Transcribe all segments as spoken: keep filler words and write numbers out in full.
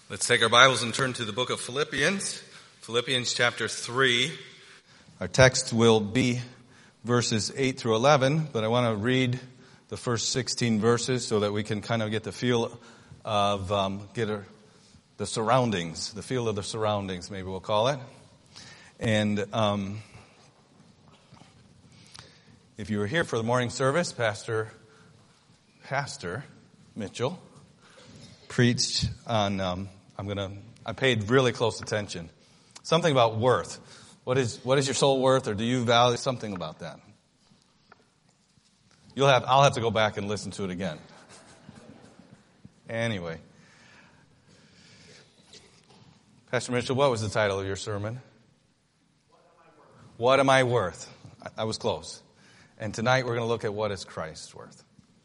Let's take our Bibles and turn to the book of Philippians, Philippians chapter three. Our text will be verses eight through eleven, but I want to read the first sixteen verses so that we can kind of get the feel of, um, get a, the surroundings, the feel of the surroundings, maybe we'll call it. And um, if you were here for the morning service, Pastor, Pastor Mitchell preached on, um, I'm going to, I paid really close attention. Something about worth. What is, what is your soul worth, or do you value something about that? You'll have, I'll have to go back and listen to it again. Anyway. Pastor Mitchell, what was the title of your sermon? What am I worth? What am I worth? I, I was close. And tonight we're going to look at what is Christ worth.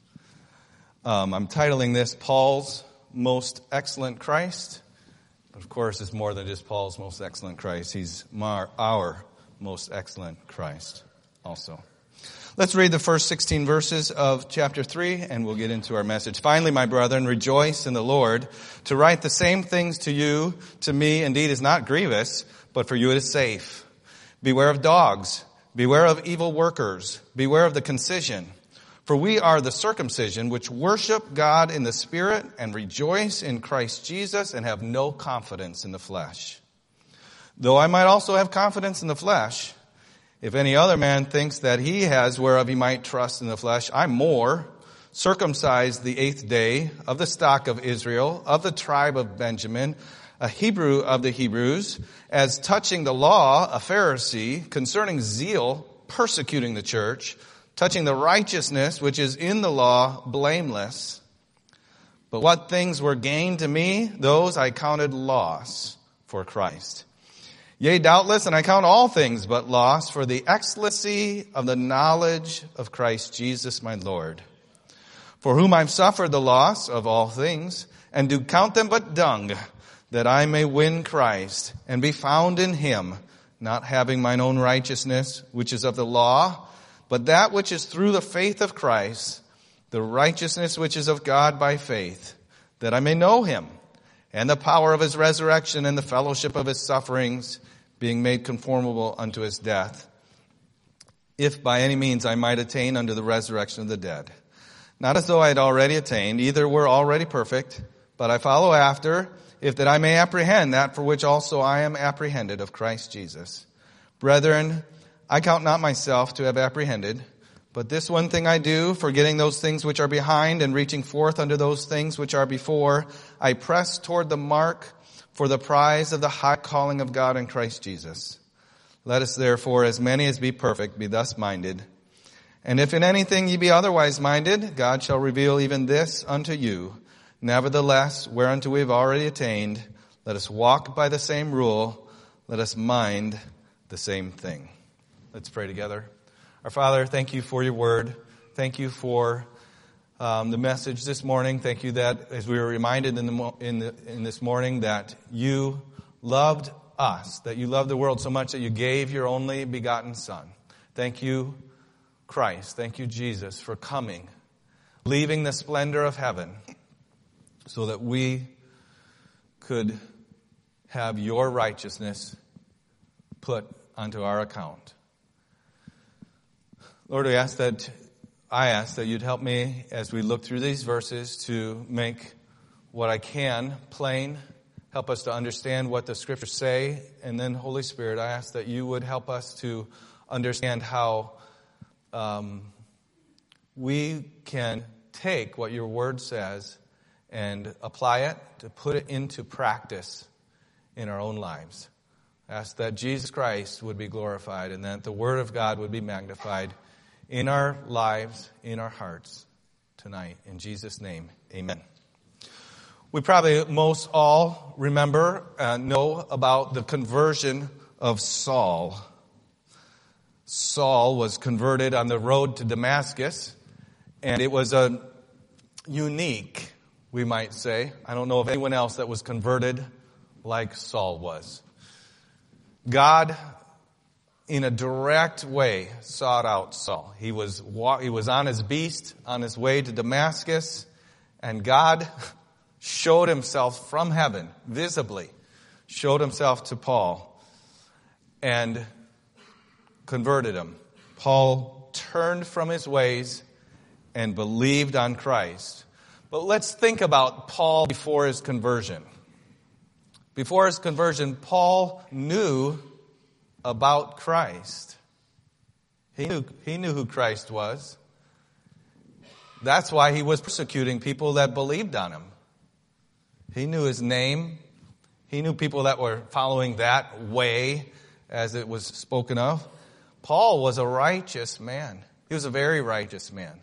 Um, I'm titling this Paul's Most Excellent Christ. But of course, it's more than just Paul's most excellent Christ. He's our, our most excellent Christ also. Let's read the first sixteen verses of chapter three, and we'll get into our message. Finally, my brethren, rejoice in the Lord. To write the same things to you, to me, indeed, is not grievous, but for you it is safe. Beware of dogs. Beware of evil workers. Beware of the concision. For we are the circumcision which worship God in the Spirit and rejoice in Christ Jesus and have no confidence in the flesh. Though I might also have confidence in the flesh, if any other man thinks that he has whereof he might trust in the flesh, I'm more, circumcised the eighth day, of the stock of Israel, of the tribe of Benjamin, a Hebrew of the Hebrews, as touching the law, a Pharisee, concerning zeal, persecuting the church, touching the righteousness which is in the law, blameless. But what things were gained to me, those I counted loss for Christ. Yea, doubtless, and I count all things but loss for the excellency of the knowledge of Christ Jesus my Lord, for whom I've suffered the loss of all things, and do count them but dung, that I may win Christ, and be found in him, not having mine own righteousness, which is of the law, but that which is through the faith of Christ, the righteousness which is of God by faith, that I may know him, and the power of his resurrection and the fellowship of his sufferings, being made conformable unto his death, if by any means I might attain unto the resurrection of the dead. Not as though I had already attained, either were already perfect, but I follow after, if that I may apprehend that for which also I am apprehended of Christ Jesus. Brethren, I count not myself to have apprehended, but this one thing I do, forgetting those things which are behind and reaching forth unto those things which are before, I press toward the mark for the prize of the high calling of God in Christ Jesus. Let us therefore, as many as be perfect, be thus minded. And if in anything ye be otherwise minded, God shall reveal even this unto you. Nevertheless, whereunto we have already attained, let us walk by the same rule, let us mind the same thing. Let's pray together. Our Father, thank you for your word. Thank you for um, the message this morning. Thank you that as we were reminded in, the, in, the, in this morning that you loved us, that you loved the world so much that you gave your only begotten Son. Thank you, Christ. Thank you, Jesus, for coming, leaving the splendor of heaven so that we could have your righteousness put onto our account. Lord, we ask that, I ask that you'd help me as we look through these verses to make what I can plain, help us to understand what the scriptures say, and then Holy Spirit, I ask that you would help us to understand how um, we can take what your word says and apply it, to put it into practice in our own lives. I ask that Jesus Christ would be glorified and that the word of God would be magnified in our lives, in our hearts tonight. In Jesus' name, amen. We probably most all remember, uh, know about the conversion of Saul. Saul was converted on the road to Damascus, and it was a unique, we might say. I don't know of anyone else that was converted like Saul was. God, in a direct way, sought out Saul. He was he was on his beast, on his way to Damascus, and God showed himself from heaven, visibly, showed himself to Paul and converted him. Paul turned from his ways and believed on Christ. But let's think about Paul before his conversion. Before his conversion, Paul knew about Christ. He knew, he knew who Christ was. That's why he was persecuting people that believed on him. He knew his name. He knew people that were following that way, as it was spoken of. Paul was a righteous man. He was a very righteous man.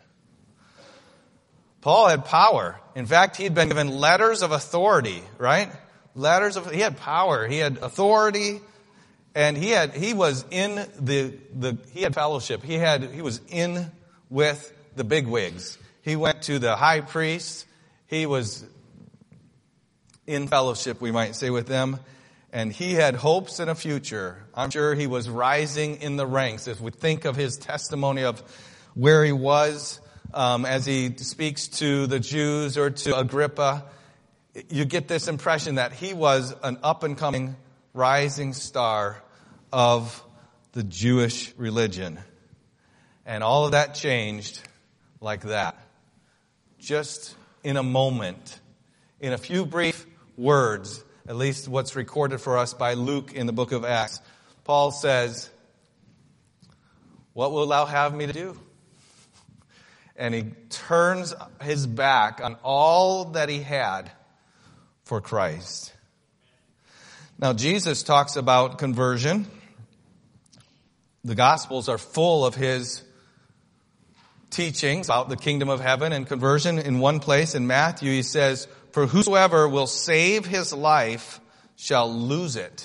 Paul had power. In fact, he had been given letters of authority, right? Letters of, he had power. He had authority. And he had, he was in the, the, he had fellowship. He had, he was in with the bigwigs. He went to the high priest. He was in fellowship, we might say, with them. And he had hopes and a future. I'm sure he was rising in the ranks. As we think of his testimony of where he was, um, as he speaks to the Jews or to Agrippa, you get this impression that he was an up-and-coming rising star of the Jewish religion. And all of that changed like that. Just in a moment, in a few brief words, at least what's recorded for us by Luke in the book of Acts. Paul says, "What wilt thou have me to do?" And he turns his back on all that he had for Christ. Now, Jesus talks about conversion. The Gospels are full of his teachings about the kingdom of heaven and conversion. In one place, in Matthew, he says, "For whosoever will save his life shall lose it.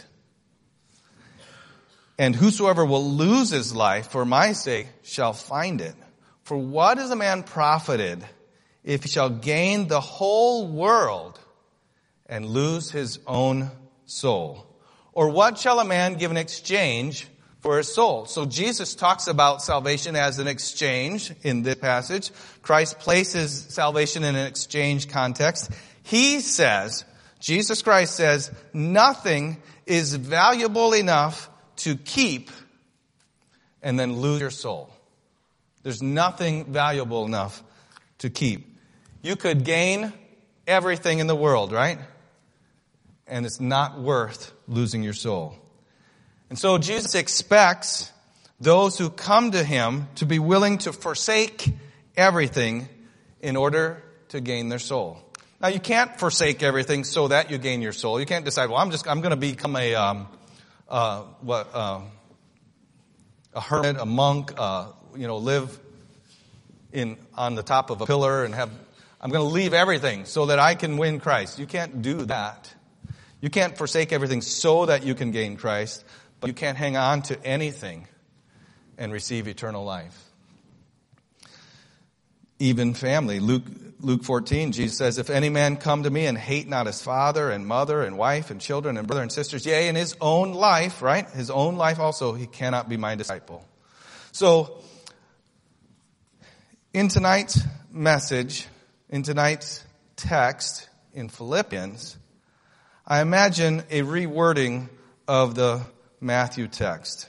And whosoever will lose his life for my sake shall find it. For what is a man profited if he shall gain the whole world and lose his own soul? Or what shall a man give in exchange for his soul?" So Jesus talks about salvation as an exchange in this passage. Christ places salvation in an exchange context. He says, Jesus Christ says, nothing is valuable enough to keep and then lose your soul. There's nothing valuable enough to keep. You could gain everything in the world, right? And it's not worth losing your soul. And so Jesus expects those who come to him to be willing to forsake everything in order to gain their soul. Now, you can't forsake everything so that you gain your soul. You can't decide, well, I'm just, I'm going to become a, um, uh, what, uh, a hermit, a monk, uh, you know, live in, on the top of a pillar and have, I'm going to leave everything so that I can win Christ. You can't do that. You can't forsake everything so that you can gain Christ, but you can't hang on to anything and receive eternal life. Even family. Luke, Luke fourteen, Jesus says, "If any man come to me and hate not his father and mother and wife and children and brother and sisters, yea, in his own life," right? His own life also, he cannot be my disciple. So, in tonight's message, in tonight's text in Philippians, I imagine a rewording of the Matthew text.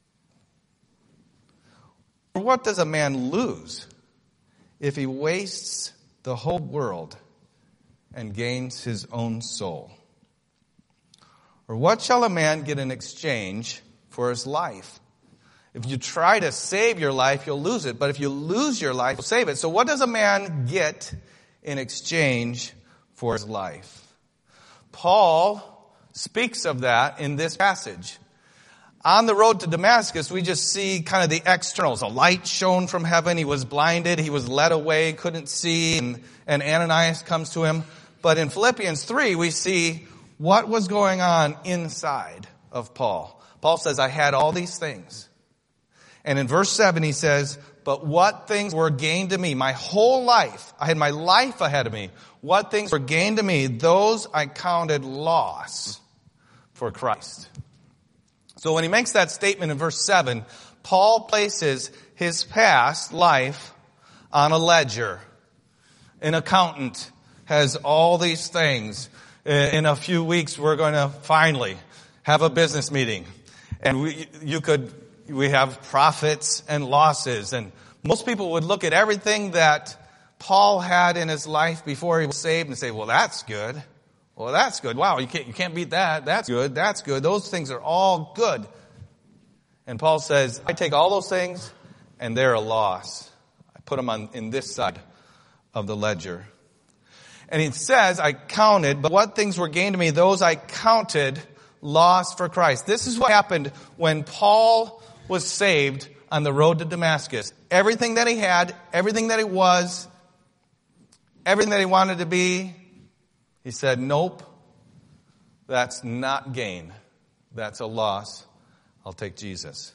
What does a man lose if he wastes the whole world and gains his own soul? Or what shall a man get in exchange for his life? If you try to save your life, you'll lose it. But if you lose your life, you'll save it. So what does a man get in exchange for his life? Paul speaks of that in this passage. On the road to Damascus, we just see kind of the externals. A light shone from heaven. He was blinded. He was led away, couldn't see. And, and Ananias comes to him. But in Philippians three, we see what was going on inside of Paul. Paul says, I had all these things. And in verse seven, he says, but what things were gained to me? My whole life. I had my life ahead of me. What things were gained to me? Those I counted loss for Christ. So when he makes that statement in verse seven, Paul places his past life on a ledger. An accountant has all these things. In a few weeks, we're going to finally have a business meeting. And we, you could, we have profits and losses. And most people would look at everything that Paul had in his life before he was saved and say, well, that's good. Well, that's good. Wow, you can't, you can't beat that. That's good. That's good. Those things are all good. And Paul says, I take all those things and they're a loss. I put them on in this side of the ledger. And he says, I counted, but what things were gained to me, those I counted lost for Christ. This is what happened when Paul was saved on the road to Damascus. Everything that he had, everything that he was, everything that he wanted to be, he said, nope, that's not gain. That's a loss. I'll take Jesus.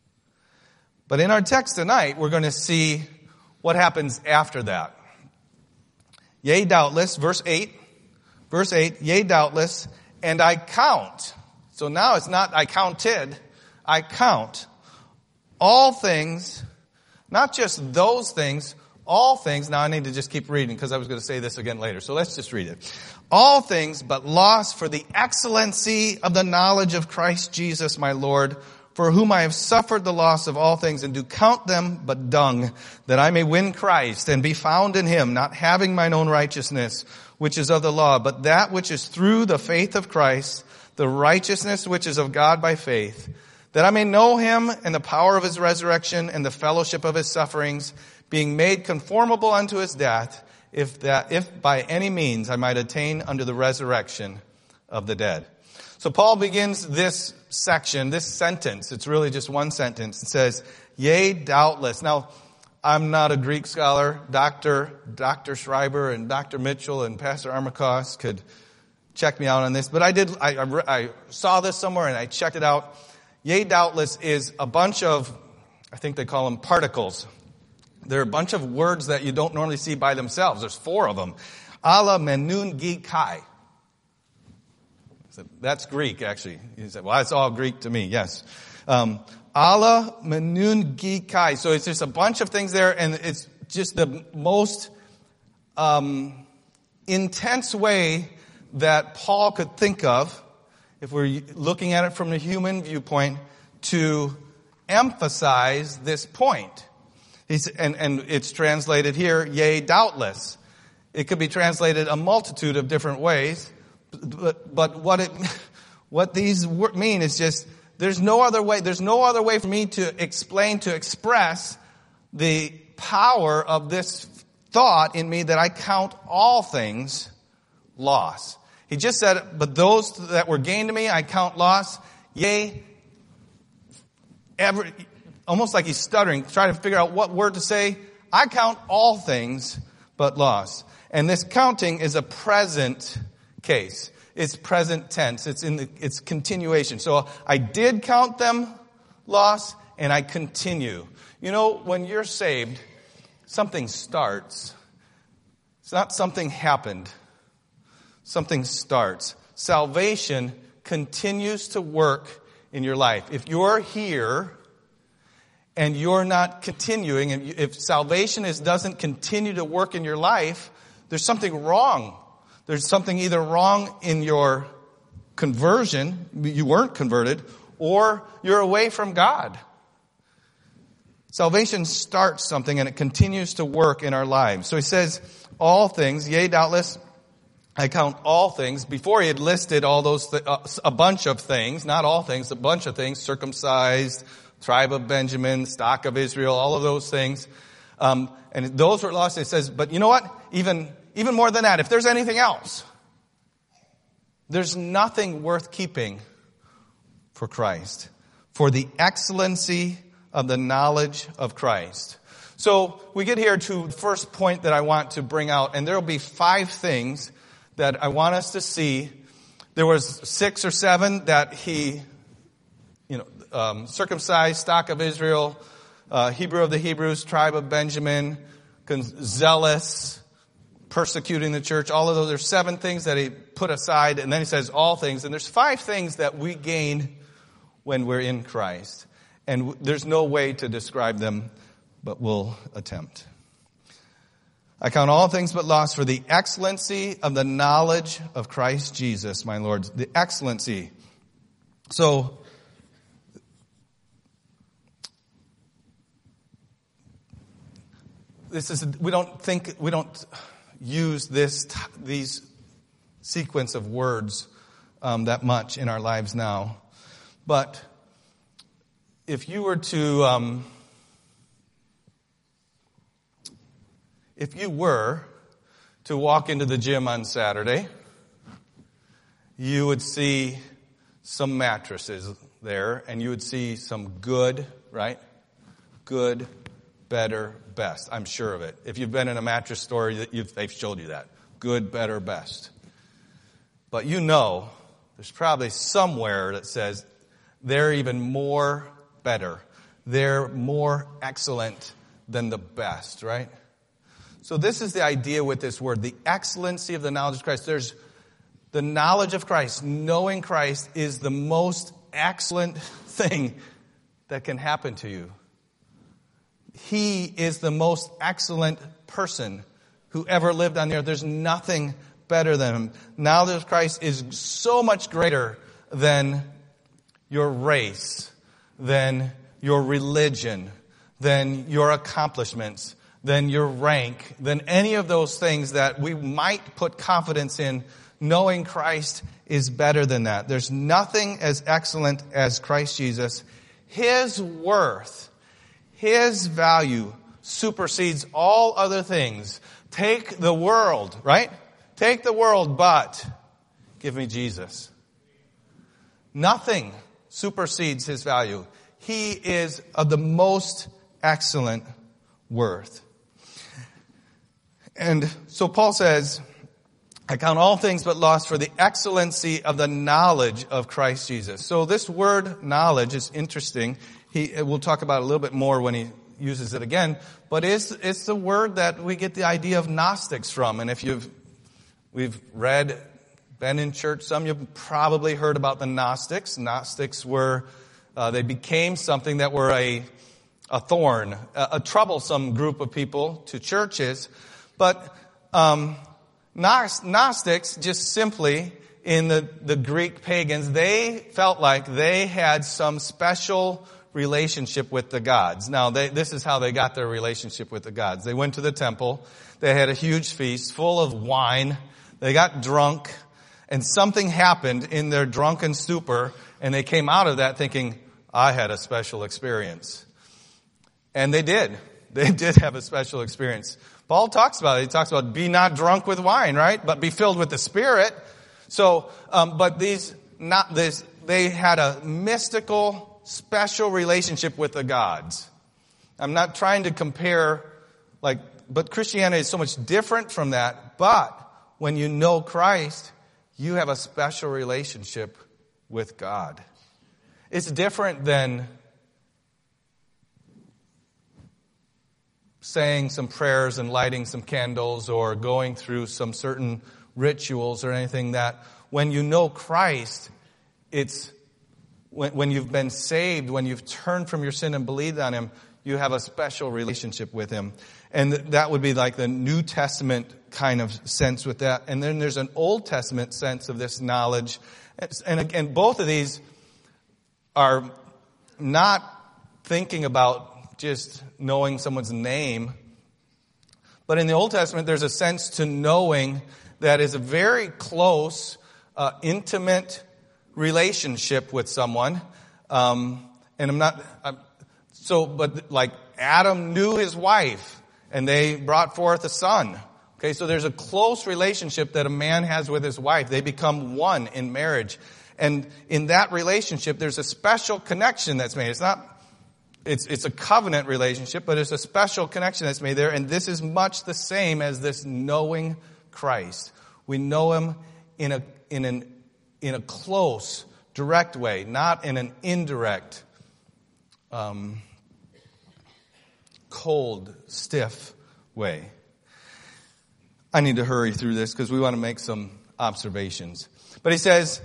But in our text tonight, we're going to see what happens after that. Yea, doubtless, verse eight, verse eight, yea, doubtless, and I count. So now it's not I counted, I count all things, not just those things, all things. Now I need to just keep reading because I was going to say this again later. So let's just read it. All things but loss for the excellency of the knowledge of Christ Jesus my Lord, for whom I have suffered the loss of all things and do count them but dung, that I may win Christ and be found in him, not having mine own righteousness, which is of the law, but that which is through the faith of Christ, the righteousness which is of God by faith, that I may know him and the power of his resurrection and the fellowship of his sufferings, being made conformable unto his death, if that, if by any means I might attain unto the resurrection of the dead. So Paul begins this section, this sentence. It's really just one sentence. It says, yea, doubtless. Now, I'm not a Greek scholar. Doctor, Doctor Schreiber and Doctor Mitchell and Pastor Armakos could check me out on this. But I did, I, I, I saw this somewhere and I checked it out. Yea, doubtless is a bunch of, I think they call them particles. They're a bunch of words that you don't normally see by themselves. There's four of them. Ala menun gi kai. That's Greek, actually. He said, well, it's all Greek to me, yes. Um, Ala menun gi kai. So it's just a bunch of things there, and it's just the most um, intense way that Paul could think of, if we're looking at it from the human viewpoint, to emphasize this point. He's, and, and it's translated here, yea, doubtless. It could be translated a multitude of different ways. But, but what it, what these mean is just, there's no other way, there's no other way for me to explain, to express the power of this thought in me that I count all things loss. He just said, but those that were gained to me, I count loss. Yea, every, almost like he's stuttering, trying to figure out what word to say. I count all things but loss. And this counting is a present case. It's present tense. It's in the, it's continuation. So I did count them loss and I continue. You know, when you're saved, something starts. It's not something happened. Something starts. Salvation continues to work in your life. If you're here and you're not continuing, and if salvation is, doesn't continue to work in your life, there's something wrong. There's something either wrong in your conversion, you weren't converted, or you're away from God. Salvation starts something and it continues to work in our lives. So he says, all things, yea, doubtless, I count all things. Before he had listed all those, th- uh, a bunch of things, not all things, a bunch of things, circumcised, tribe of Benjamin, stock of Israel, all of those things. Um, and those were lost. It says, but you know what? Even, even more than that, if there's anything else, there's nothing worth keeping for Christ, for the excellency of the knowledge of Christ. So we get here to the first point that I want to bring out, and there will be five things that I want us to see. There was six or seven that he, you know, um, circumcised, stock of Israel, uh, Hebrew of the Hebrews, tribe of Benjamin, zealous, persecuting the church. All of those, there's seven things that he put aside, and then he says all things. And there's five things that we gain when we're in Christ. And there's no way to describe them, but we'll attempt. I count all things but loss for the excellency of the knowledge of Christ Jesus, my Lord. The excellency. So, this is, we don't think, we don't use this, these sequence of words um, that much in our lives now. But if you were to, um, if you were to walk into the gym on Saturday, you would see some mattresses there, and you would see some good, right? Good, better, best. I'm sure of it. If you've been in a mattress store, you've, they've showed you that. Good, better, best. But you know, there's probably somewhere that says they're even more better. They're more excellent than the best, right? So this is the idea with this word, the excellency of the knowledge of Christ. There's the knowledge of Christ, knowing Christ is the most excellent thing that can happen to you. He is the most excellent person who ever lived on the earth. There's nothing better than him. Knowledge of Christ is so much greater than your race, than your religion, than your accomplishments, than your rank, than any of those things that we might put confidence in. Knowing Christ is better than that. There's nothing as excellent as Christ Jesus. His worth, His value supersedes all other things. Take the world, right? Take the world, but give me Jesus. Nothing supersedes His value. He is of the most excellent worth. And so Paul says, I count all things but loss for the excellency of the knowledge of Christ Jesus. So this word knowledge is interesting. He, we'll talk about it a little bit more when he uses it again. But it's, it's the word that we get the idea of Gnostics from. And if you've, we've read, been in church, some of you've probably heard about the Gnostics. Gnostics were, uh, they became something that were a, a thorn, a, a troublesome group of people to churches. But, um, Gnostics, just simply, in the, the Greek pagans, they felt like they had some special relationship with the gods. Now, they, this is how they got their relationship with the gods. They went to the temple. They had a huge feast full of wine. They got drunk. And something happened in their drunken stupor. And they came out of that thinking, I had a special experience. And they did. They did have a special experience. Paul talks about it. He talks about be not drunk with wine, right? But be filled with the Spirit. So, um, but these, not this, they had a mystical, special relationship with the gods. I'm not trying to compare, like, but Christianity is so much different from that. But when you know Christ, you have a special relationship with God. It's different than saying some prayers and lighting some candles or going through some certain rituals or anything. That when you know Christ, it's when, when you've been saved, when you've turned from your sin and believed on Him, you have a special relationship with Him. And that would be like the New Testament kind of sense with that. And then there's an Old Testament sense of this knowledge. And again, both of these are not thinking about just knowing someone's name. But in the Old Testament, there's a sense to knowing that is a very close, uh, intimate relationship with someone. Um, and I'm not, I'm, so, but like Adam knew his wife and they brought forth a son. Okay, so there's a close relationship that a man has with his wife. They become one in marriage. And in that relationship, there's a special connection that's made. It's not It's, it's a covenant relationship, but it's a special connection that's made there. And this is much the same as this knowing Christ. We know Him in a, in an, in a close, direct way, not in an indirect, um, cold, stiff way. I need to hurry through this because we want to make some observations. But he says,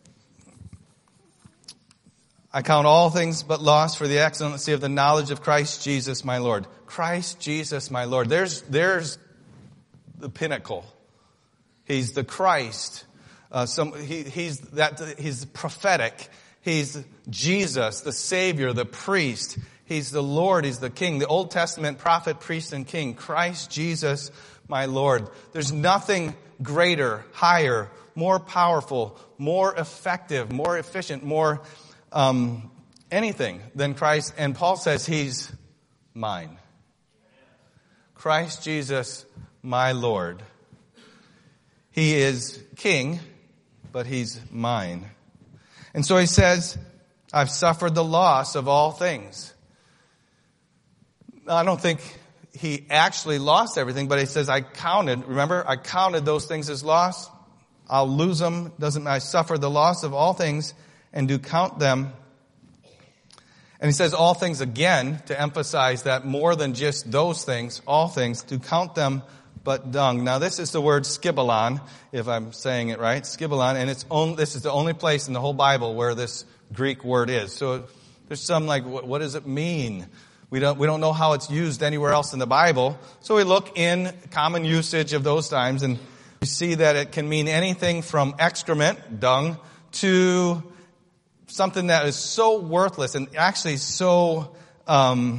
I count all things but loss for the excellency of the knowledge of Christ Jesus my Lord. Christ Jesus my Lord. There's, there's the pinnacle. He's the Christ. Uh, some, he, he's that. He's prophetic. He's Jesus, the Savior, the priest. He's the Lord. He's the King. The Old Testament prophet, priest, and King. Christ Jesus, my Lord. There's nothing greater, higher, more powerful, more effective, more efficient, more um, anything than Christ. And Paul says He's mine. Christ Jesus, my Lord. He is King, but He's mine. And so he says, I've suffered the loss of all things. I don't think he actually lost everything, but he says, I counted, remember, I counted those things as loss. I'll lose them. Doesn't I suffer the loss of all things and do count them. And he says all things again to emphasize that more than just those things, all things, to count them but dung. Now this is the word skibalon, if I'm saying it right, skibalon, and it's only, this is the only place in the whole Bible where this Greek word is. So there's some like, what, what does it mean? We don't, we don't know how it's used anywhere else in the Bible. So we look in common usage of those times and we see that it can mean anything from excrement, dung, to something that is so worthless and actually so, um,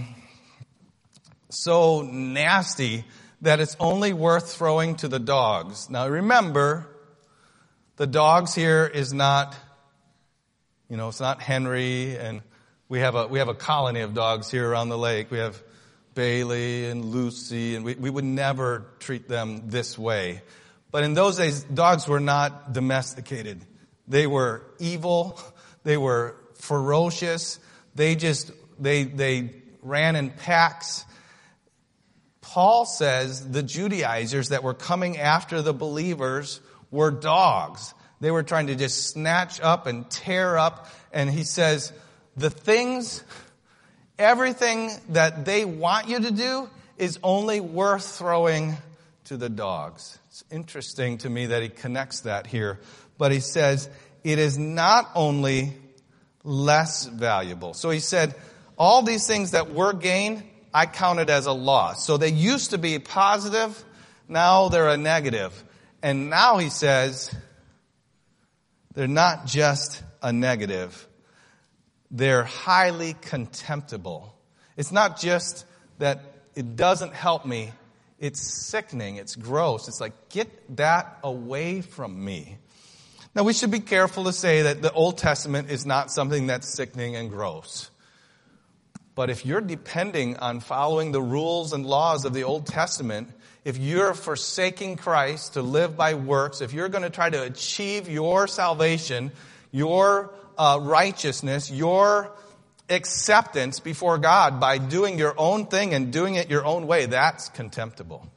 so nasty that it's only worth throwing to the dogs. Now remember, the dogs here is not, you know, it's not Henry, and we have a, we have a colony of dogs here around the lake. We have Bailey and Lucy, and we, we would never treat them this way. But in those days, dogs were not domesticated. They were evil. They were ferocious. They just, they, they ran in packs. Paul says the Judaizers that were coming after the believers were dogs. They were trying to just snatch up and tear up. And he says, the things, everything that they want you to do is only worth throwing to the dogs. It's interesting to me that he connects that here. But he says, it is not only less valuable. So he said, all these things that were gained, I count it as a loss. So they used to be positive, now they're a negative. And now he says, they're not just a negative. They're highly contemptible. It's not just that it doesn't help me. It's sickening. It's gross. It's like, get that away from me. Now we should be careful to say that the Old Testament is not something that's sickening and gross. But if you're depending on following the rules and laws of the Old Testament, if you're forsaking Christ to live by works, if you're going to try to achieve your salvation, your uh, righteousness, your acceptance before God by doing your own thing and doing it your own way, that's contemptible.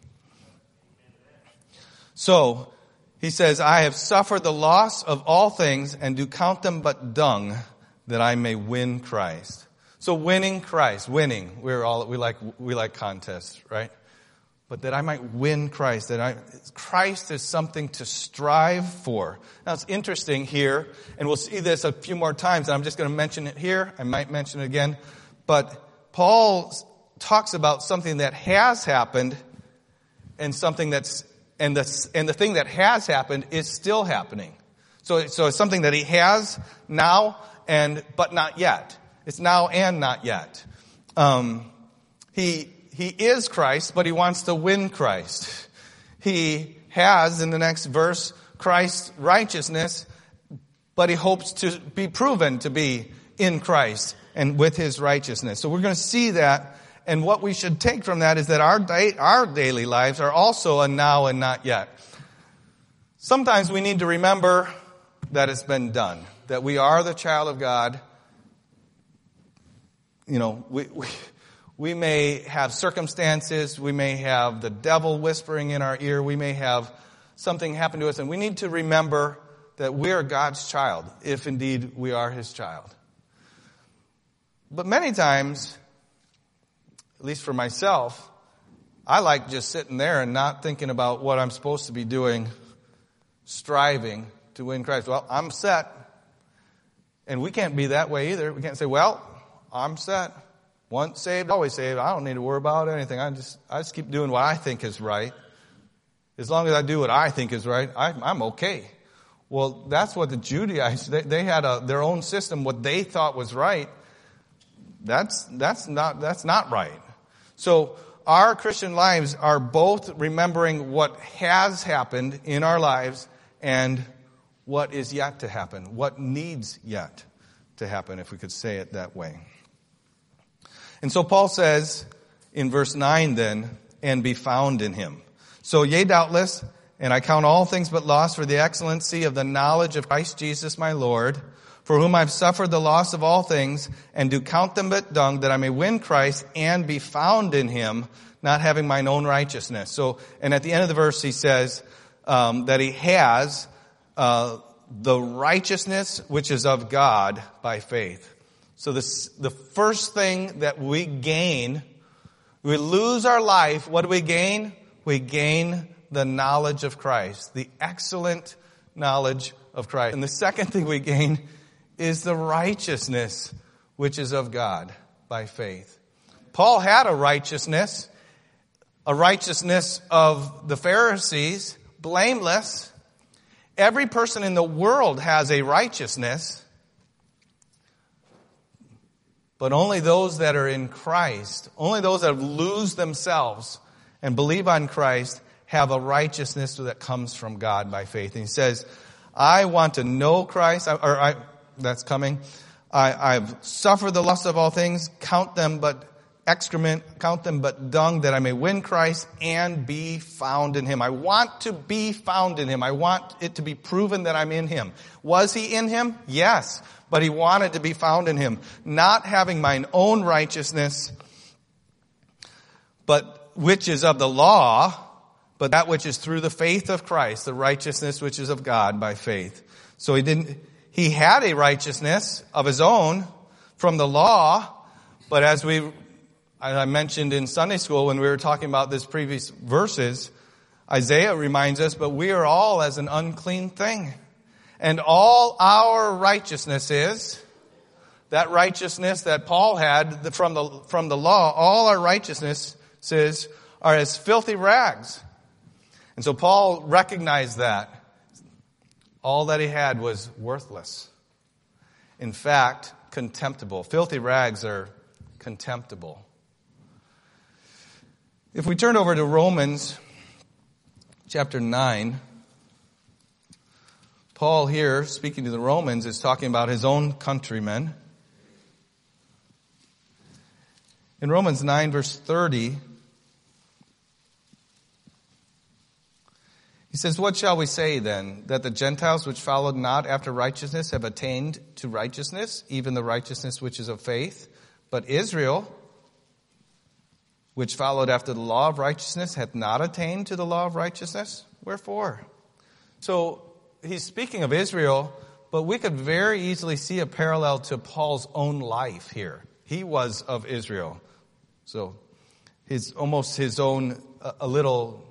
So, he says, I have suffered the loss of all things and do count them but dung that I may win Christ. So winning Christ, winning, we're all, we like, we like contests, right? But that I might win Christ, that I, Christ is something to strive for. Now it's interesting here, and we'll see this a few more times, and I'm just going to mention it here. I might mention it again. But Paul talks about something that has happened and something that's, and the, and the thing that has happened is still happening. So, so it's something that he has now and, but not yet. It's now and not yet. Um, he, he is Christ, but he wants to win Christ. He has, in the next verse, Christ's righteousness, but he hopes to be proven to be in Christ and with his righteousness. So we're going to see that, and what we should take from that is that our day, our daily lives are also a now and not yet. Sometimes we need to remember that it's been done, that we are the child of God. You know, we, we we may have circumstances, we may have the devil whispering in our ear, we may have something happen to us, and we need to remember that we are God's child, if indeed we are his child. But many times, at least for myself, I like just sitting there and not thinking about what I'm supposed to be doing, striving to win Christ. Well, I'm set. And we can't be that way either. We can't say, well, I'm set. Once saved, always saved. I don't need to worry about anything. I just, I just keep doing what I think is right. As long as I do what I think is right, I, I'm okay. Well, that's what the Judaizers, they, they had a, their own system, what they thought was right. That's, that's not, that's not right. So our Christian lives are both remembering what has happened in our lives and what is yet to happen, what needs yet to happen, if we could say it that way. And so Paul says in verse nine then, and be found in him. So yea, doubtless, and I count all things but loss for the excellency of the knowledge of Christ Jesus my Lord, for whom I've suffered the loss of all things, and do count them but dung, that I may win Christ and be found in him, not having mine own righteousness. So, and at the end of the verse he says um, that he has uh, the righteousness which is of God by faith. So this, the first thing that we gain, we lose our life, what do we gain? We gain the knowledge of Christ, the excellent knowledge of Christ. And the second thing we gain is the righteousness which is of God by faith. Paul had a righteousness, a righteousness of the Pharisees, blameless. Every person in the world has a righteousness, but only those that are in Christ, only those that lose themselves and believe on Christ have a righteousness that comes from God by faith. And he says, I want to know Christ, or I, that's coming. I, I've suffered the loss of all things, count them but excrement, count them but dung, that I may win Christ and be found in him. I want to be found in him. I want it to be proven that I'm in him. Was he in him? Yes. But he wanted to be found in him. Not having mine own righteousness, but which is of the law, but that which is through the faith of Christ, the righteousness which is of God by faith. So he didn't, he had a righteousness of his own from the law, but as we, I mentioned in Sunday school when we were talking about this previous verses, Isaiah reminds us, but we are all as an unclean thing. And all our righteousness is, that righteousness that Paul had from the, from the law, all our righteousnesses are as filthy rags. And so Paul recognized that. All that he had was worthless. In fact, contemptible. Filthy rags are contemptible. If we turn over to Romans chapter nine, Paul here, speaking to the Romans, is talking about his own countrymen. In Romans nine, verse thirty, he says, what shall we say then? That the Gentiles which followed not after righteousness have attained to righteousness, even the righteousness which is of faith. But Israel, which followed after the law of righteousness, hath not attained to the law of righteousness. Wherefore? So he's speaking of Israel, but we could very easily see a parallel to Paul's own life here. He was of Israel. So his almost his own, a, a little...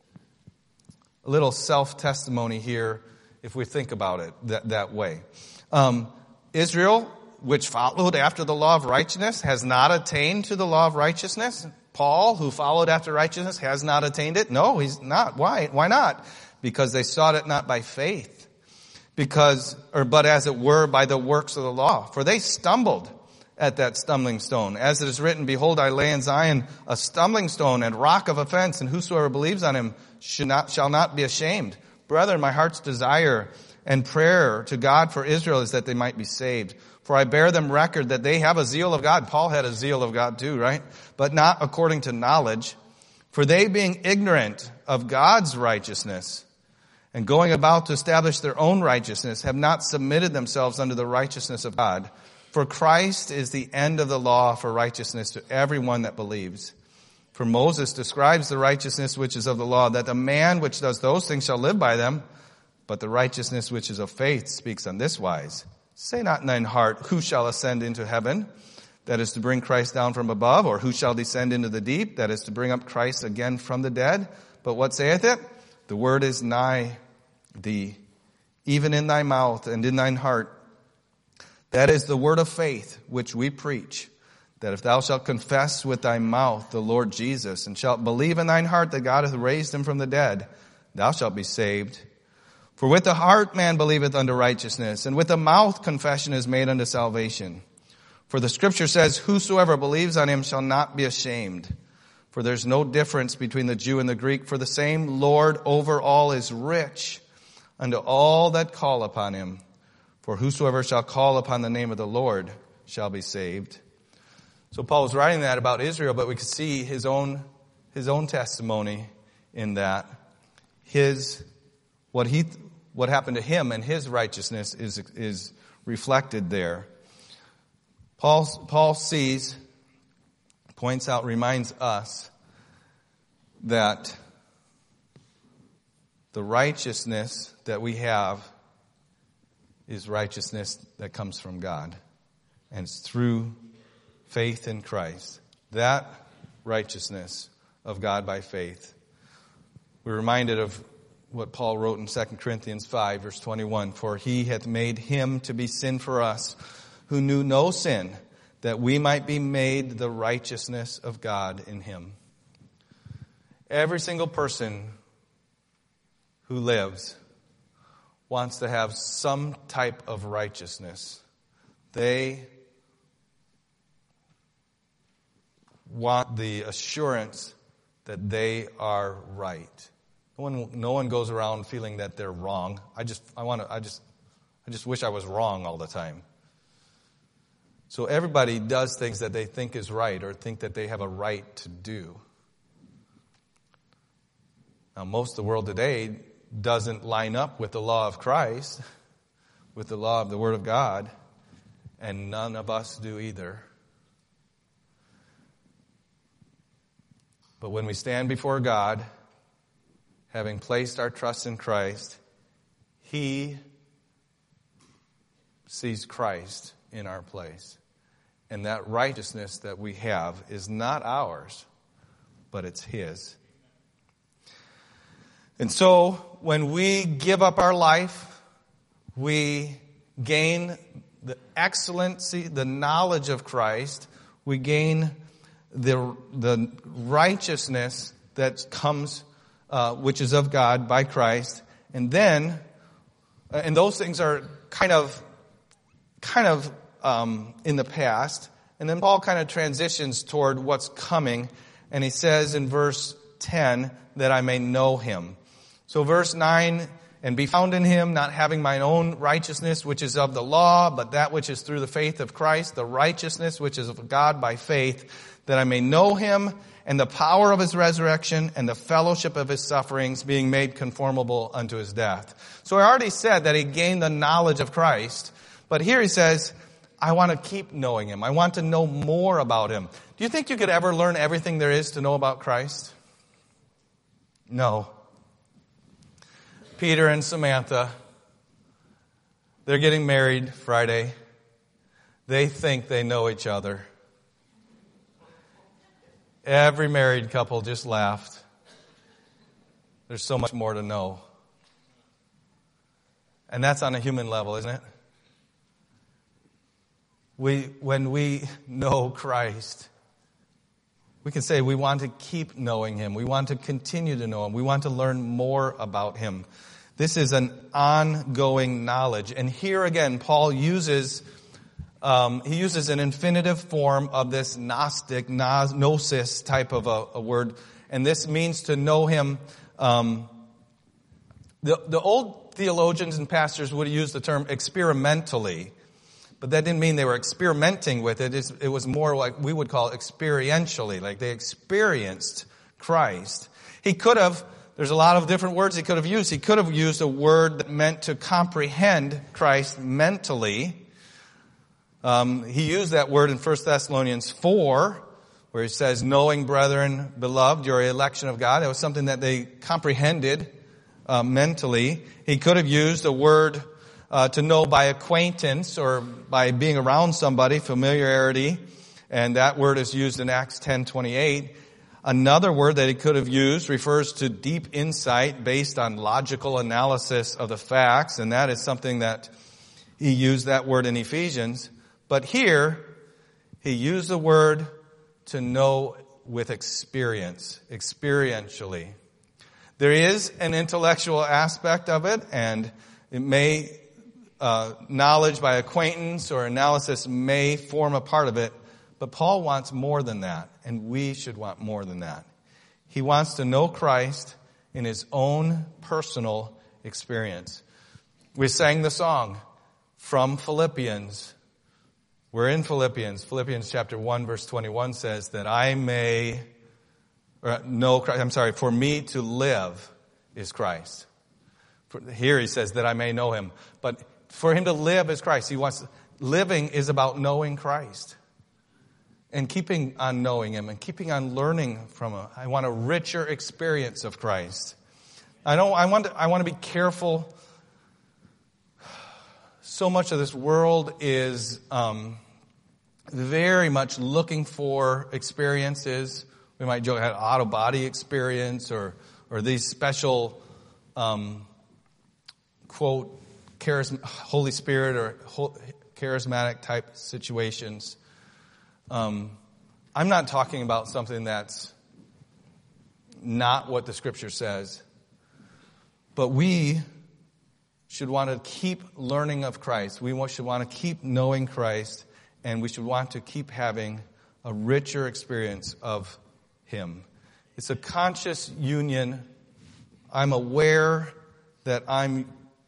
A little self-testimony here, if we think about it that, that way. Um, Israel, which followed after the law of righteousness, has not attained to the law of righteousness. Paul, who followed after righteousness, has not attained it. No, he's not. Why? Why not? Because they sought it not by faith, because, or but as it were by the works of the law. For they stumbled at that stumbling stone. As it is written, behold, I lay in Zion a stumbling stone and rock of offense, and whosoever believes on him should not, shall not be ashamed. Brethren, my heart's desire and prayer to God for Israel is that they might be saved. For I bear them record that they have a zeal of God. Paul had a zeal of God too, right? But not according to knowledge. For they being ignorant of God's righteousness and going about to establish their own righteousness have not submitted themselves unto the righteousness of God. For Christ is the end of the law for righteousness to everyone that believes. For Moses describes the righteousness which is of the law, that the man which does those things shall live by them. But the righteousness which is of faith speaks on this wise. Say not in thine heart, who shall ascend into heaven? That is to bring Christ down from above. Or who shall descend into the deep? That is to bring up Christ again from the dead. But what saith it? The word is nigh thee, even in thy mouth and in thine heart. That is the word of faith which we preach, that if thou shalt confess with thy mouth the Lord Jesus, and shalt believe in thine heart that God hath raised him from the dead, thou shalt be saved. For with the heart man believeth unto righteousness, and with the mouth confession is made unto salvation. For the scripture says, whosoever believes on him shall not be ashamed. For there's no difference between the Jew and the Greek, for the same Lord over all is rich unto all that call upon him. For whosoever shall call upon the name of the Lord shall be saved. So Paul was writing that about Israel, but we could see his own, his own testimony in that. His, what he, what happened to him and his righteousness is, is reflected there. Paul, Paul sees, points out, reminds us that the righteousness that we have is righteousness that comes from God. And it's through faith in Christ. That righteousness of God by faith. We're reminded of what Paul wrote in Second Corinthians five, verse twenty-one. For he hath made him to be sin for us, who knew no sin, that we might be made the righteousness of God in him. Every single person who lives wants to have some type of righteousness. They want the assurance that they are right. No one, no one goes around feeling that they're wrong. I just, I want to, I just, I just wish I was wrong all the time. So everybody does things that they think is right or think that they have a right to do. Now, most of the world today doesn't line up with the law of Christ, with the law of the Word of God, and none of us do either. But when we stand before God, having placed our trust in Christ, He sees Christ in our place. And that righteousness that we have is not ours, but it's His. And so, when we give up our life, we gain the excellency, the knowledge of Christ. We gain the, the righteousness that comes, uh, which is of God by Christ. And then, uh, and those things are kind of, kind of um, in the past. And then Paul kind of transitions toward what's coming. And he says in verse ten, that I may know Him. So verse nine, and be found in Him, not having mine own righteousness, which is of the law, but that which is through the faith of Christ, the righteousness which is of God by faith, that I may know Him, and the power of His resurrection, and the fellowship of His sufferings, being made conformable unto His death. So I already said that he gained the knowledge of Christ, but here he says, I want to keep knowing Him. I want to know more about Him. Do you think you could ever learn everything there is to know about Christ? No. Peter and Samantha, they're getting married Friday. They think they know each other. Every married couple just laughed. There's so much more to know. And that's on a human level, isn't it? We, when we know Christ, we can say we want to keep knowing Him. We want to continue to know Him. We want to learn more about Him. This is an ongoing knowledge. And here again, Paul uses, um, he uses an infinitive form of this Gnostic, gnosis type of a, a word. And this means to know Him. Um, the, the old theologians and pastors would use the term experimentally. But that didn't mean they were experimenting with it. It was more like we would call it experientially, like they experienced Christ. He could have, there's a lot of different words he could have used. He could have used a word that meant to comprehend Christ mentally. Um, he used that word in First Thessalonians four, where he says, knowing, brethren, beloved, your election of God. It was something that they comprehended uh, mentally. He could have used a word Uh, to know by acquaintance or by being around somebody, familiarity, and that word is used in Acts ten twenty-eight. Another word that he could have used refers to deep insight based on logical analysis of the facts, and that is something that he used that word in Ephesians. But here, he used the word to know with experience, experientially. There is an intellectual aspect of it, and it may, uh, knowledge by acquaintance or analysis may form a part of it, but Paul wants more than that, and we should want more than that. He wants to know Christ in his own personal experience. We sang the song from Philippians. We're in Philippians. Philippians chapter one verse twenty-one says that I may or know Christ. I'm sorry, for me to live is Christ. For, here he says that I may know him. But for him to live is Christ. He wants, living is about knowing Christ. And keeping on knowing him and keeping on learning from him. I want a richer experience of Christ. I don't, I want to, I want to be careful. So much of this world is um, very much looking for experiences. We might joke about out-of-body experience or or these special, um, quote, charism- Holy Spirit or ho- charismatic type situations. Um, I'm not talking about something that's not what the Scripture says. But we should want to keep learning of Christ. We should want to keep knowing Christ. And we should want to keep having a richer experience of him. It's a conscious union. I'm aware that I'm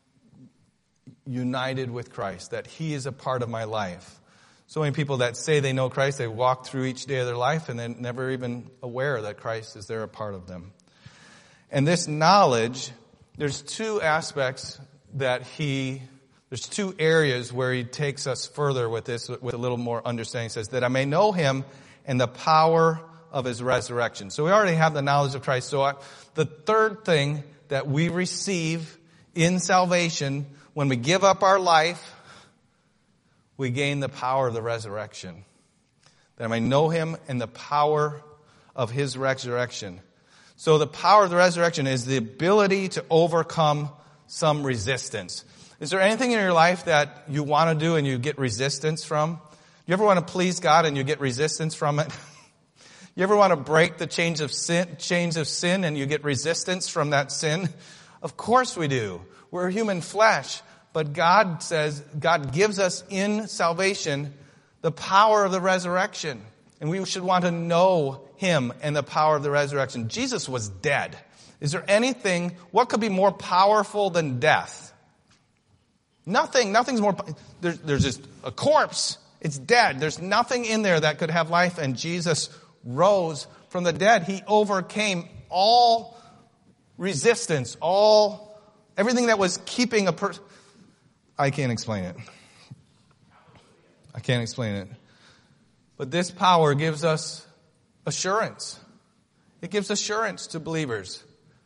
united with Christ, that he is a part of my life. So many people that say they know Christ, they walk through each day of their life and they're never even aware that Christ is there, a part of them. And this knowledge, there's two aspects that he, there's two areas where he takes us further with this, with a little more understanding. He says that I may know him and the power of his resurrection. So we already have the knowledge of Christ. So I, the third thing that we receive in salvation, when we give up our life, we gain the power of the resurrection. That I may know him and the power of his resurrection. So the power of the resurrection is the ability to overcome some resistance. Is there anything in your life that you want to do and you get resistance from? You ever want to please God and you get resistance from it? You ever want to break the chains of sin, chains of sin and you get resistance from that sin? Of course we do. We're human flesh. But God says, God gives us in salvation the power of the resurrection. And we should want to know him and the power of the resurrection. Jesus was dead. Is there anything, what could be more powerful than death? Nothing. Nothing's more, there's, there's just a corpse. It's dead. There's nothing in there that could have life. And Jesus rose from the dead. He overcame all resistance, all, everything that was keeping a person. I can't explain it. I can't explain it. But this power gives us assurance. It gives assurance to believers.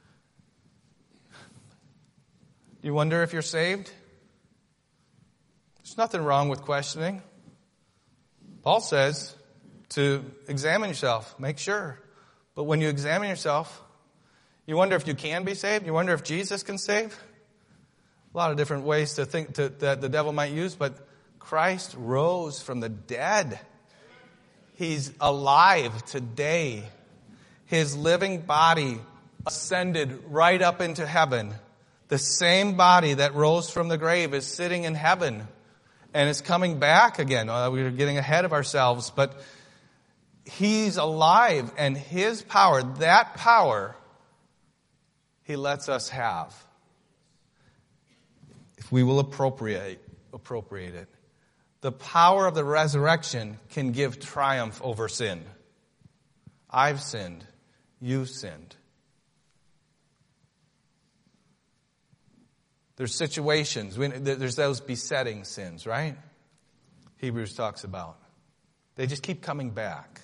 You wonder if you're saved? There's nothing wrong with questioning. Paul says to examine yourself, make sure. But when you examine yourself, you wonder if you can be saved. You wonder if Jesus can save. A lot of different ways to think to, that the devil might use, but Christ rose from the dead. He's alive today. His living body ascended right up into heaven. The same body that rose from the grave is sitting in heaven. And it's coming back again. Uh, we're getting ahead of ourselves, but he's alive, and his power, that power, he lets us have. If we will appropriate, appropriate it. The power of the resurrection can give triumph over sin. I've sinned. You've sinned. There's situations, there's those besetting sins, right? Hebrews talks about. They just keep coming back.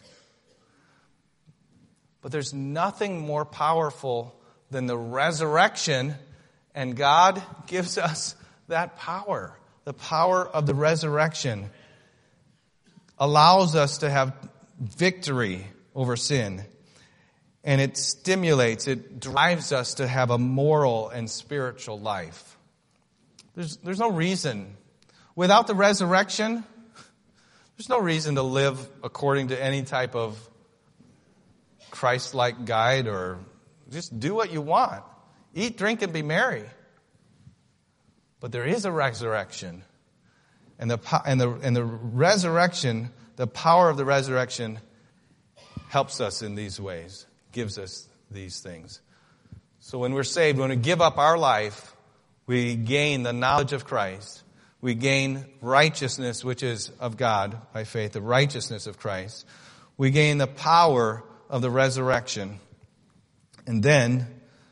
But there's nothing more powerful than the resurrection, and God gives us that power. The power of the resurrection allows us to have victory over sin. And it stimulates, it drives us to have a moral and spiritual life. There's, there's no reason. Without the resurrection, there's no reason to live according to any type of Christ-like guide or Just do what you want. Eat, drink, and be merry. But there is a resurrection. And the, and the, and the resurrection, the power of the resurrection helps us in these ways, gives us these things. So when we're saved, when we give up our life, we gain the knowledge of Christ. We gain righteousness, which is of God by faith, the righteousness of Christ. We gain the power of the resurrection. And then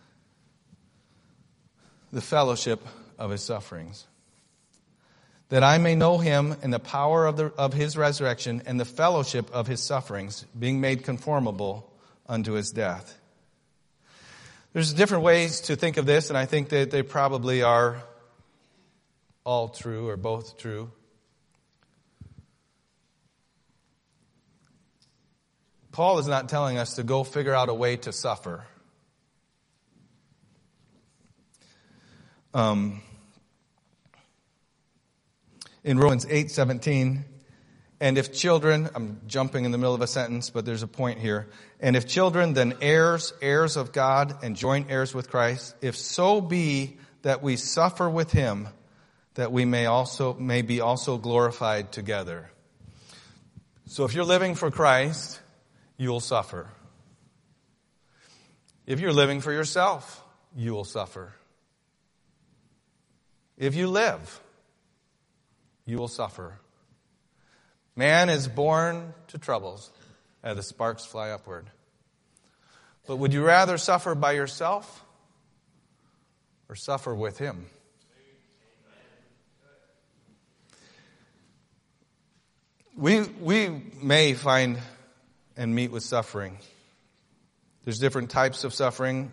the fellowship of his sufferings. That I may know him and the power of, the, of his resurrection and the fellowship of his sufferings, being made conformable unto his death. There's different ways to think of this, and I think that they probably are all true or both true. Paul is not telling us to go figure out a way to suffer. Um, in Romans eight seventeen, and if children, I'm jumping in the middle of a sentence, but there's a point here. And if children, then heirs, heirs of God, and joint heirs with Christ, if so be that we suffer with him, that we may also may be also glorified together. So if you're living for Christ, you will suffer. If you're living for yourself, you will suffer. If you live, you will suffer. Man is born to troubles, as the sparks fly upward. But would you rather suffer by yourself or suffer with him? We we may find and meet with suffering. There's different types of suffering.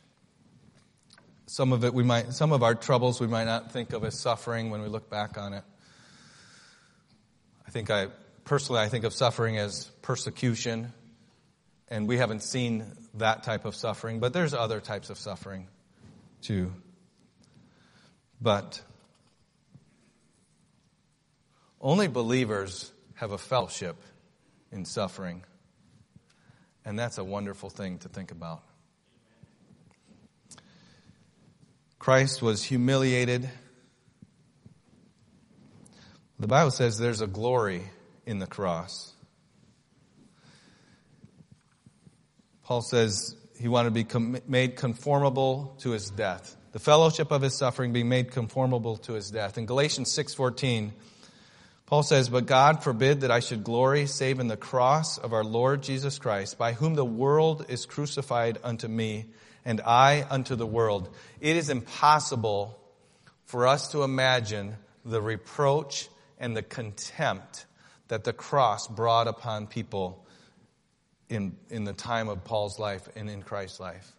Some of it we might, some of our troubles we might not think of as suffering when we look back on it. I think I, personally, I think of suffering as persecution, and we haven't seen that type of suffering, but there's other types of suffering too. But only believers have a fellowship in suffering, and that's a wonderful thing to think about. Christ was humiliated. The Bible says there's a glory in the cross. Paul says he wanted to be com- made conformable to his death. The fellowship of his suffering being made conformable to his death. In Galatians six fourteen, Paul says, but God forbid that I should glory save in the cross of our Lord Jesus Christ, by whom the world is crucified unto me, and I unto the world. It is impossible for us to imagine the reproach and the contempt that the cross brought upon people in, in the time of Paul's life and in Christ's life.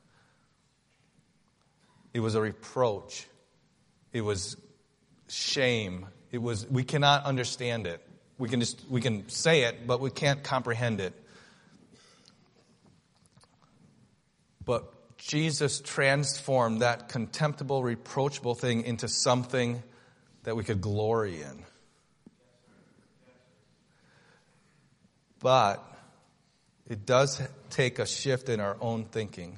It was a reproach. It was shame. It was, we cannot understand it. We can just, we can say it, but we can't comprehend it. But Jesus transformed that contemptible, reproachable thing into something that we could glory in. But it does take a shift in our own thinking.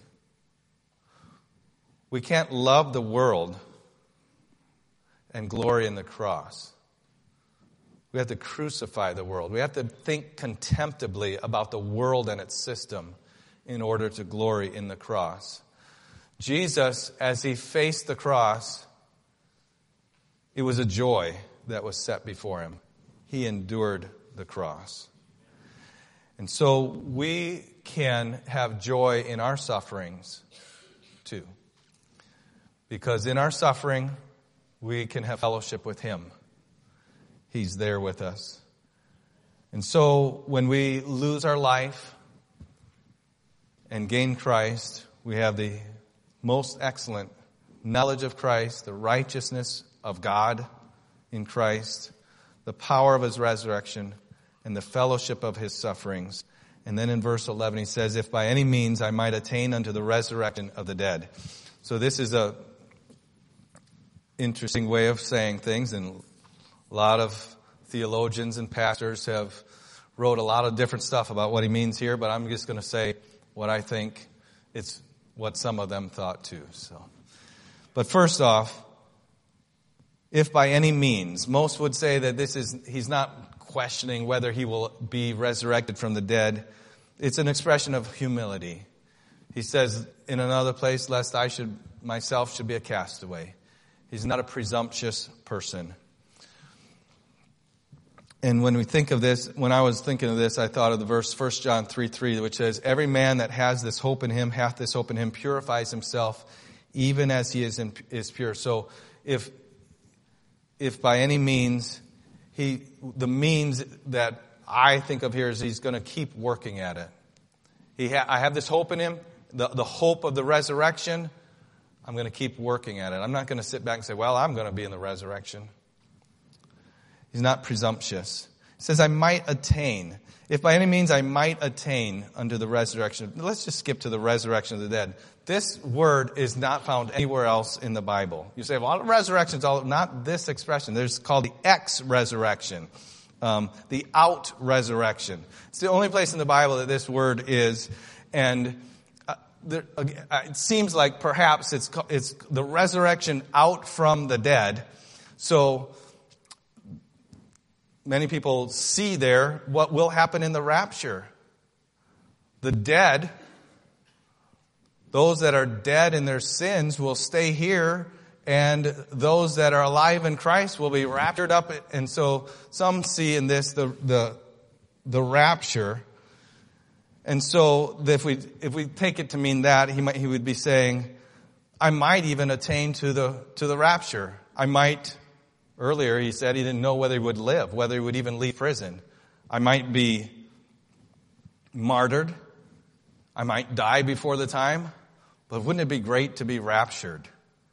We can't love the world and glory in the cross. We have to crucify the world. We have to think contemptibly about the world and its system in order to glory in the cross. Jesus, as he faced the cross, it was a joy that was set before him. He endured the cross. And so we can have joy in our sufferings too. Because in our suffering, we can have fellowship with him. He's there with us. And so when we lose our life and gain Christ, we have the most excellent knowledge of Christ, the righteousness of God in Christ, the power of his resurrection, and the fellowship of his sufferings. And then in verse eleven he says, if by any means I might attain unto the resurrection of the dead. So this is a interesting way of saying things, and a lot of theologians and pastors have wrote a lot of different stuff about what he means here, but I'm just going to say what I think. It's what some of them thought too. So, but first off, if by any means, most would say that this is, he's not questioning whether he will be resurrected from the dead. It's an expression of humility. He says in another place, lest I should, myself should be a castaway. He's not a presumptuous person. And when we think of this, when I was thinking of this, I thought of the verse First John three three, which says, every man that has this hope in him, hath this hope in him, purifies himself, even as he is in, is pure. So if, if by any means, he, the means that I think of here is he's going to keep working at it. He ha, I have this hope in him, the, the hope of the resurrection. I'm going to keep working at it. I'm not going to sit back and say, well, I'm going to be in the resurrection. He's not presumptuous. He says, I might attain. If by any means I might attain unto the resurrection. Let's just skip to the resurrection of the dead. This word is not found anywhere else in the Bible. You say, well, resurrection is all, not this expression. There's called the ex-resurrection, um, the out-resurrection. It's the only place in the Bible that this word is. And uh, there, uh, it seems like perhaps it's it's the resurrection out from the dead. So many people see there what will happen in the rapture. The dead, those that are dead in their sins will stay here, and those that are alive in Christ will be raptured up. And so some see in this the the, the rapture. And so if we if we take it to mean that, he might he would be saying, I might even attain to the to the rapture. I might. Earlier, he said he didn't know whether he would live, whether he would even leave prison. I might be martyred. I might die before the time. But wouldn't it be great to be raptured?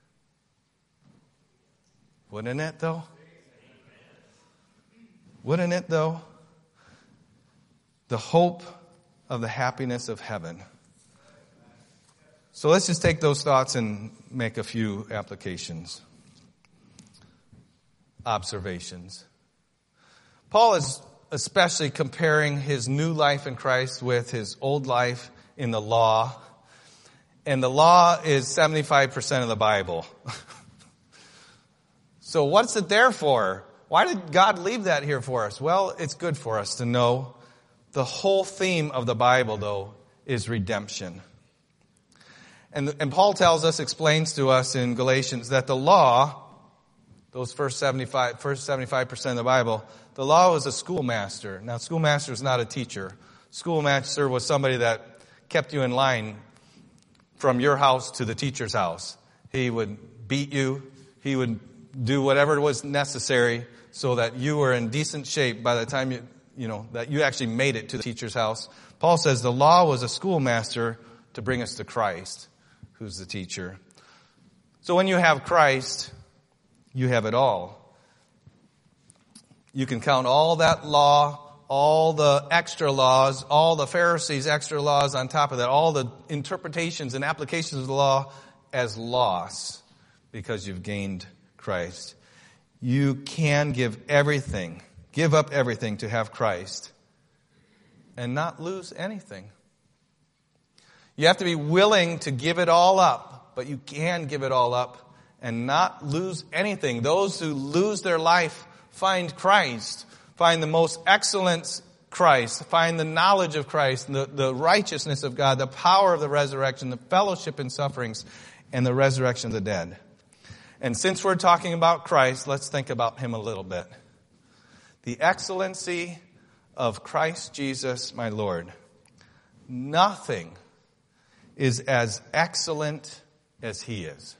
Wouldn't it, though? Wouldn't it, though? The hope of the happiness of heaven. So let's just take those thoughts and make a few applications. Observations. Paul is especially comparing his new life in Christ with his old life in the law. And the law is seventy-five percent of the Bible. So what's it there for? Why did God leave that here for us? Well, it's good for us to know. The whole theme of the Bible, though, is redemption. And, and Paul tells us, explains to us in Galatians, that the law, those first seventy-five, first seventy-five percent of the Bible, the law was a schoolmaster. Now, schoolmaster is not a teacher. Schoolmaster was somebody that kept you in line from your house to the teacher's house. He would beat you. He would do whatever was necessary so that you were in decent shape by the time you, you know, that you actually made it to the teacher's house. Paul says the law was a schoolmaster to bring us to Christ, who's the teacher. So when you have Christ, you have it all. You can count all that law, all the extra laws, all the Pharisees' extra laws on top of that, all the interpretations and applications of the law as loss because you've gained Christ. You can give everything, give up everything to have Christ and not lose anything. You have to be willing to give it all up, but you can give it all up and not lose anything. Those who lose their life find Christ, find the most excellent Christ, find the knowledge of Christ, the, the righteousness of God, the power of the resurrection, the fellowship in sufferings, and the resurrection of the dead. And since we're talking about Christ, let's think about him a little bit. The excellency of Christ Jesus, my Lord. Nothing is as excellent as he is.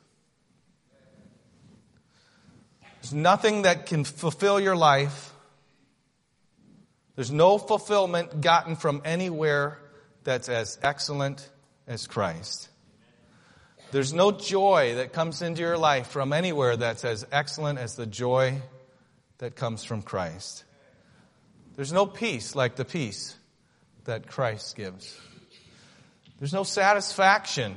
There's nothing that can fulfill your life. There's no fulfillment gotten from anywhere that's as excellent as Christ. There's no joy that comes into your life from anywhere that's as excellent as the joy that comes from Christ. There's no peace like the peace that Christ gives. There's no satisfaction.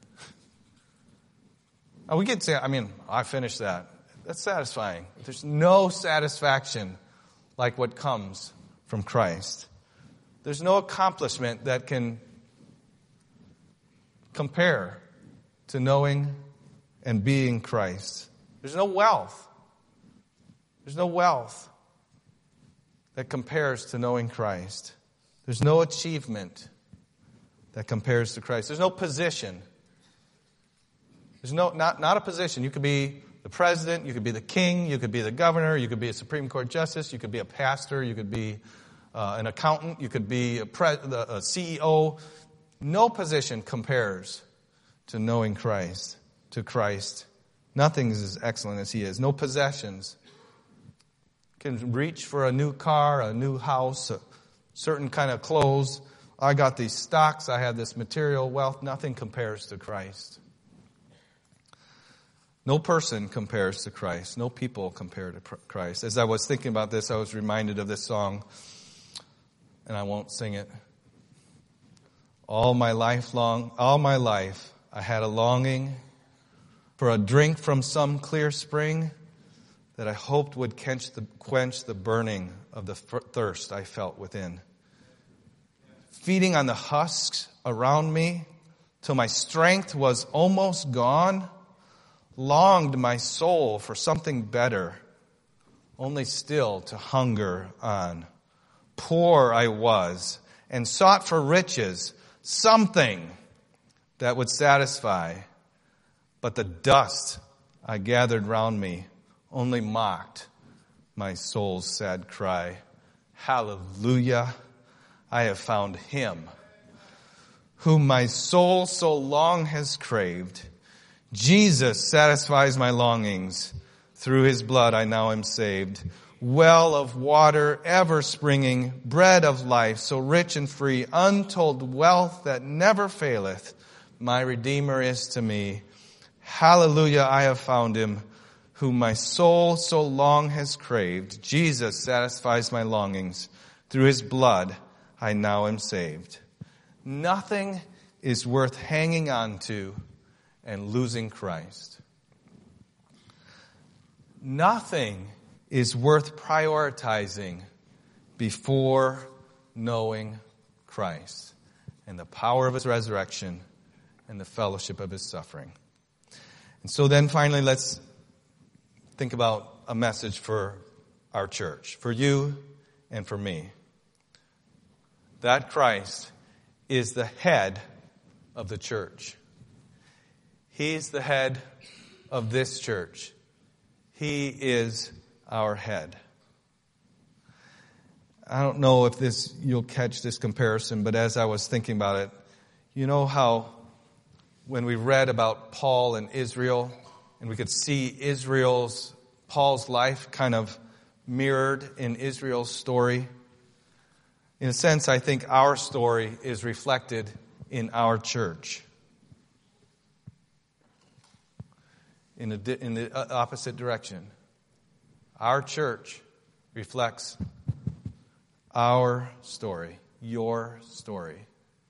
Now we could say, I mean, I finished that. That's satisfying. There's no satisfaction like what comes from Christ. There's no accomplishment that can compare to knowing and being Christ. There's no wealth. There's no wealth that compares to knowing Christ. There's no achievement that compares to Christ. There's no position. There's no not, not a position. You could be the president, you could be the king, you could be the governor, you could be a Supreme Court justice, you could be a pastor, you could be uh, an accountant, you could be a, pre- a C E O. No position compares to knowing Christ, to Christ. Nothing is as excellent as He is. No possessions can reach for a new car, a new house, a certain kind of clothes. I got these stocks, I have this material wealth. Nothing compares to Christ. No person compares to Christ. No people compare to Christ. As I was thinking about this, I was reminded of this song, and I won't sing it. All my life long, all my life, I had a longing for a drink from some clear spring that I hoped would quench the, quench the burning of the thirst I felt within. Feeding on the husks around me till my strength was almost gone, longed my soul for something better, only still to hunger on. Poor I was, and sought for riches, something that would satisfy. But the dust I gathered round me only mocked my soul's sad cry. Hallelujah, I have found Him, whom my soul so long has craved. Jesus satisfies my longings. Through His blood I now am saved. Well of water ever springing, bread of life so rich and free, untold wealth that never faileth, my Redeemer is to me. Hallelujah, I have found Him, whom my soul so long has craved. Jesus satisfies my longings. Through His blood I now am saved. Nothing is worth hanging on to and losing Christ. Nothing is worth prioritizing before knowing Christ and the power of His resurrection and the fellowship of His suffering. And so then finally, let's think about a message for our church, for you and for me. That Christ is the head of the church. He's the head of this church. He is our head. I don't know if this you'll catch this comparison, but as I was thinking about it, you know how when we read about Paul and Israel, and we could see Israel's, Paul's life kind of mirrored in Israel's story. In a sense, I think our story is reflected in our church. In the, in the opposite direction. Our church reflects our story, your story.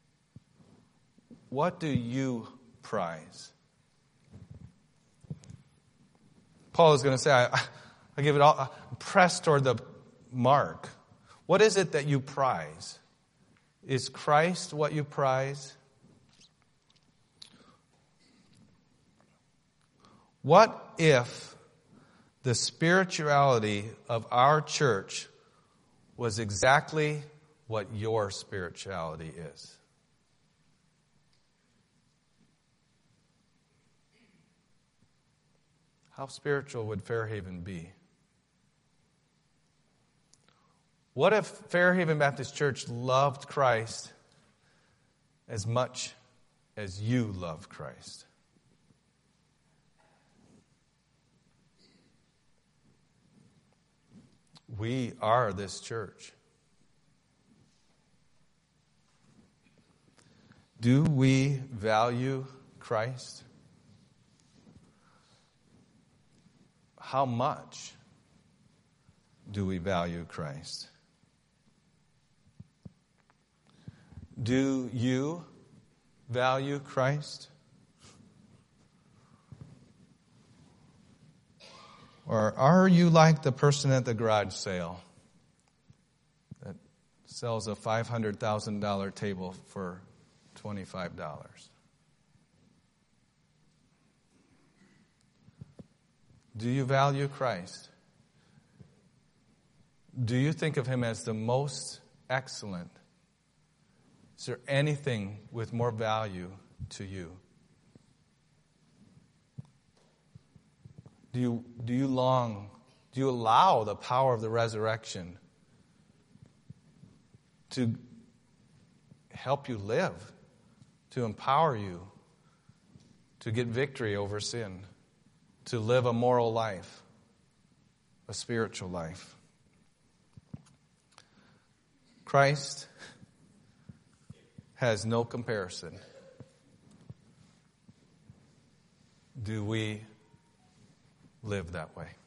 What do you prize? Paul is going to say, I, I give it all, I press toward the mark. What is it that you prize? Is Christ what you prize? What if the spirituality of our church was exactly what your spirituality is? How spiritual would Fairhaven be? What if Fairhaven Baptist Church loved Christ as much as you love Christ? We are this church. Do we value Christ? How much do we value Christ? Do you value Christ? Or are you like the person at the garage sale that sells a five hundred thousand dollars table for twenty-five dollars? Do you value Christ? Do you think of him as the most excellent? Is there anything with more value to you? Do you, do you long, do you allow the power of the resurrection to help you live, to empower you, to get victory over sin, to live a moral life, a spiritual life? Christ has no comparison. Do we live that way?